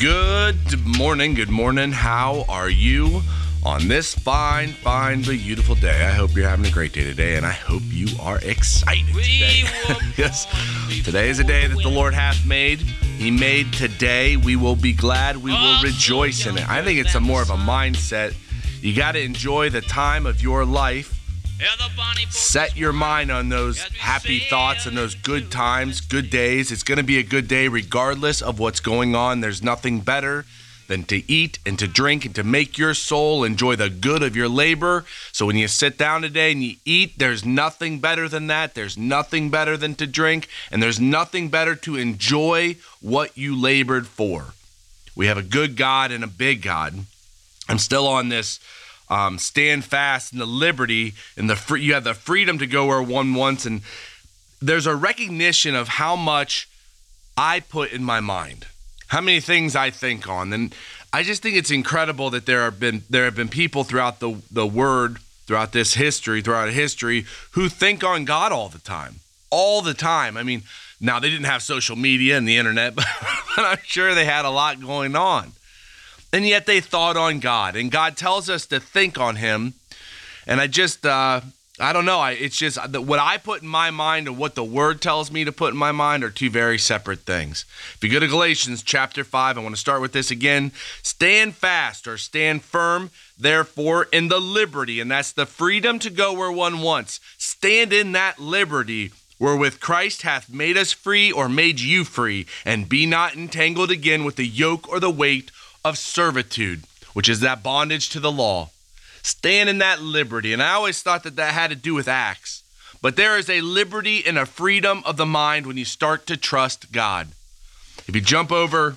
Good morning. How are you on this fine but beautiful day? I hope you're having a great day today, and I hope you are excited today. Yes, today is a day that the Lord hath made. He made today. We will be glad. We will rejoice in it. I think it's more of a mindset. You got to enjoy the time of your life. Set your mind on those happy thoughts and those good times, good days. It's going to be a good day regardless of what's going on. There's nothing better than to eat and to drink and to make your soul enjoy the good of your labor. So when you sit down today and you eat, there's nothing better than that. There's nothing better than to drink, and there's nothing better to enjoy what you labored for. We have a good God and a big God. I'm still on this stand fast in the liberty and you have the freedom to go where one wants, and there's a recognition of how much I put in my mind, how many things I think on, and I just think it's incredible that there have been people throughout the word, throughout history, who think on God all the time. I mean, now they didn't have social media and the internet, but I'm sure they had a lot going on. And yet they thought on God, and God tells us to think on him. And I don't know. It's just what I put in my mind and what the word tells me to put in my mind are two very separate things. If you go to Galatians chapter 5, I want to start with this again. Stand fast or stand firm, therefore, in the liberty. And that's the freedom to go where one wants. Stand in that liberty wherewith Christ hath made us free or made you free. And be not entangled again with the yoke or the weight of servitude, which is that bondage to the law. Stand in that liberty. And I always thought that had to do with acts. But there is a liberty and a freedom of the mind when you start to trust God. If you jump over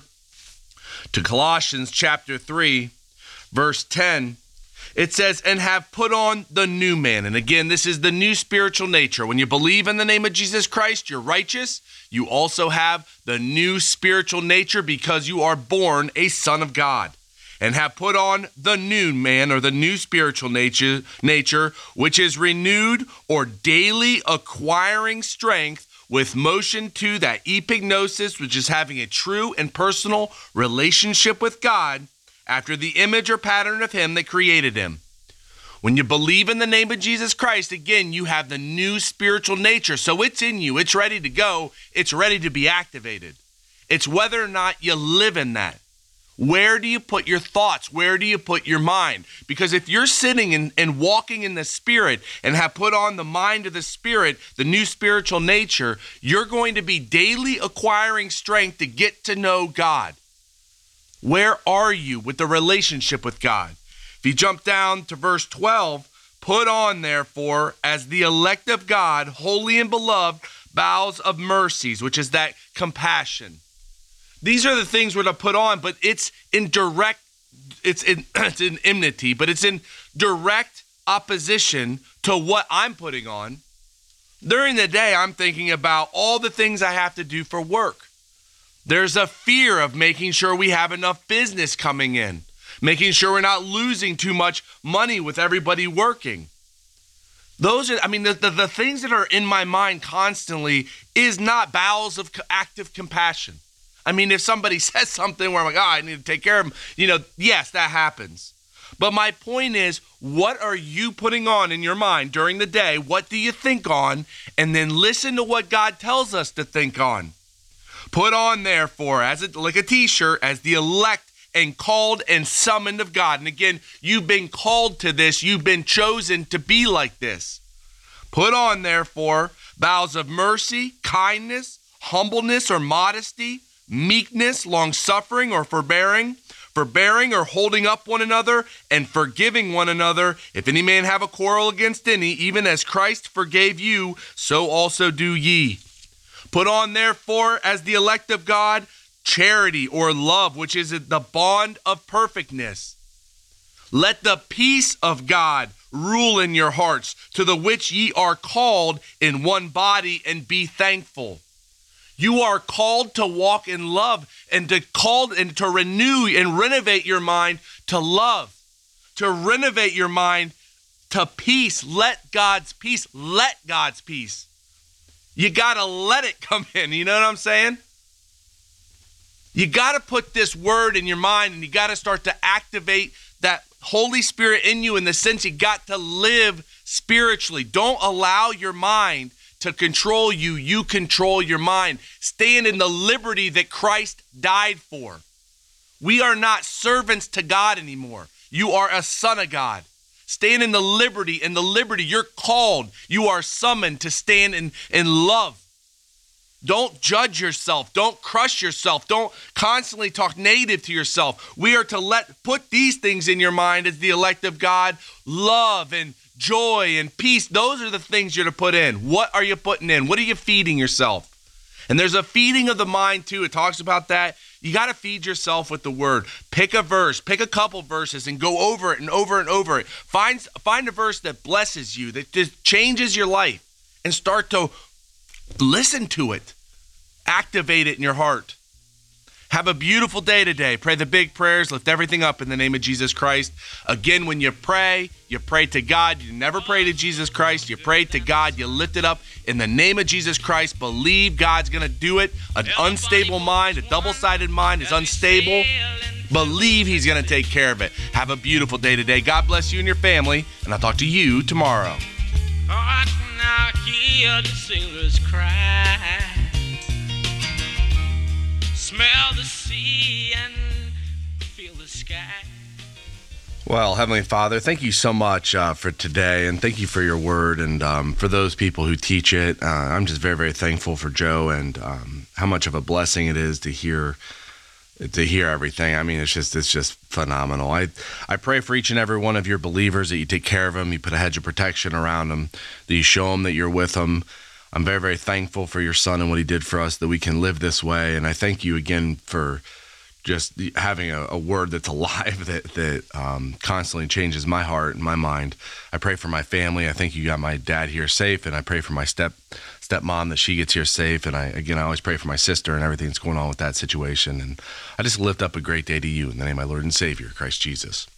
to Colossians chapter 3, verse 10, it says, and have put on the new man. And again, this is the new spiritual nature. When you believe in the name of Jesus Christ, you're righteous. You also have the new spiritual nature because you are born a son of God. And have put on the new man or the new spiritual nature, which is renewed or daily acquiring strength with motion to that epignosis, which is having a true and personal relationship with God after the image or pattern of him that created him. When you believe in the name of Jesus Christ, again, you have the new spiritual nature. So it's in you. It's ready to go. It's ready to be activated. It's whether or not you live in that. Where do you put your thoughts? Where do you put your mind? Because if you're sitting and walking in the Spirit and have put on the mind of the Spirit, the new spiritual nature, you're going to be daily acquiring strength to get to know God. Where are you with the relationship with God? If you jump down to verse 12, put on, therefore, as the elect of God, holy and beloved, bowels of mercies, which is that compassion. These are the things we're to put on, but it's in enmity, but it's in direct opposition to what I'm putting on. During the day, I'm thinking about all the things I have to do for work. There's a fear of making sure we have enough business coming in, making sure we're not losing too much money with everybody working. The things that are in my mind constantly is not bowels of active compassion. I mean, if somebody says something where I'm like, I need to take care of them, yes, that happens. But my point is, what are you putting on in your mind during the day? What do you think on? And then listen to what God tells us to think on. Put on, therefore, like a t-shirt, as the elect and called and summoned of God. And again, you've been called to this. You've been chosen to be like this. Put on, therefore, bowels of mercy, kindness, humbleness or modesty, meekness, long-suffering or forbearing or holding up one another and forgiving one another. If any man have a quarrel against any, even as Christ forgave you, so also do ye. Put on, therefore, as the elect of God, charity or love, which is the bond of perfectness. Let the peace of God rule in your hearts, to the which ye are called in one body, and be thankful. You are called to walk in love and to renew and renovate your mind to love, to renovate your mind to peace. Let God's peace. You got to let it come in. You know what I'm saying? You got to put this word in your mind, and you got to start to activate that Holy Spirit in you in the sense you got to live spiritually. Don't allow your mind to control you. You control your mind. Stand in the liberty that Christ died for. We are not servants to God anymore. You are a son of God. Stand in the liberty. In the liberty, you're called. You are summoned to stand in love. Don't judge yourself. Don't crush yourself. Don't constantly talk negative to yourself. We are to put these things in your mind as the elect of God. Love and joy and peace. Those are the things you're to put in. What are you putting in? What are you feeding yourself? And there's a feeding of the mind too. It talks about that. You got to feed yourself with the word. Pick a verse, pick a couple verses and go over it and over and over it. Find a verse that blesses you, that just changes your life, and start to listen to it. Activate it in your heart. Have a beautiful day today. Pray the big prayers. Lift everything up in the name of Jesus Christ. Again, when you pray to God. You never pray to Jesus Christ. You pray to God. You lift it up in the name of Jesus Christ. Believe God's going to do it. An unstable mind, a double-sided mind is unstable. Believe he's going to take care of it. Have a beautiful day today. God bless you and your family, and I'll talk to you tomorrow. I can now hear the sailors cry. Smell the sea and feel the sky. Well, Heavenly Father, thank you so much for today, and thank you for your word, and for those people who teach it. I'm just very, very thankful for Joe and how much of a blessing it is to hear everything. I mean, it's just phenomenal. I pray for each and every one of your believers that you take care of them, you put a hedge of protection around them, that you show them that you're with them. I'm very, very thankful for your son and what he did for us, that we can live this way. And I thank you again for just having a word that's alive, that constantly changes my heart and my mind. I pray for my family. I think you got my dad here safe, and I pray for my stepmom that she gets here safe. And I always pray for my sister and everything that's going on with that situation. And I just lift up a great day to you in the name of my Lord and Savior, Christ Jesus.